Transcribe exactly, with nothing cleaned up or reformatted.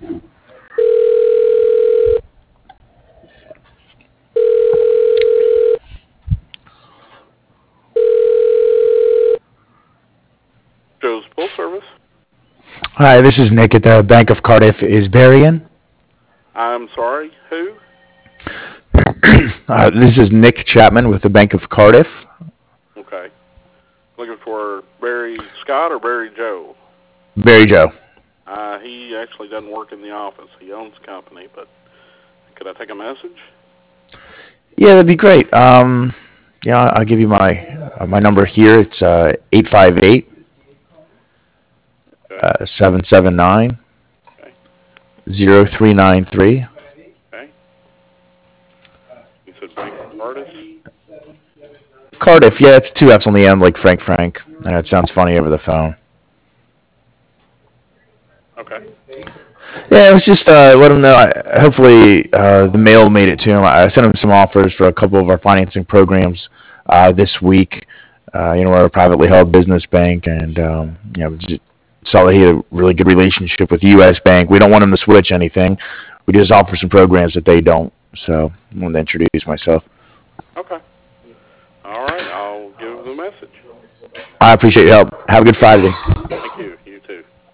Joe's Full Service. Hi, this is Nick at the Bank of Cardiff. Is Barry in? I'm sorry, who? Uh, this is Nick Chapman with the Bank of Cardiff. Okay. Looking for Barry Scott or Barry Joe? Barry Joe. Uh, he actually doesn't work in the office. He owns the company, but could I take a message? Yeah, that'd be great. Um, yeah, I'll give you my uh, my number here. It's uh, eight five eight, seven seven nine, zero three nine three. Okay. You said Bank of Cardiff? Cardiff, yeah, it's two F's on the end, like Frank Frank. I know it sounds funny over the phone. Okay. Yeah, it was just uh, let him know. I, hopefully, uh, the mail made it to him. I sent him some offers for a couple of our financing programs uh, this week. Uh, you know, we're a privately held business bank, and um, you know, just saw that he had a really good relationship with U S Bank. We don't want him to switch anything. We just offer some programs that they don't. So I wanted to introduce myself. Okay. All right, I'll give him the message. I appreciate your help. Have a good Friday. Thank you.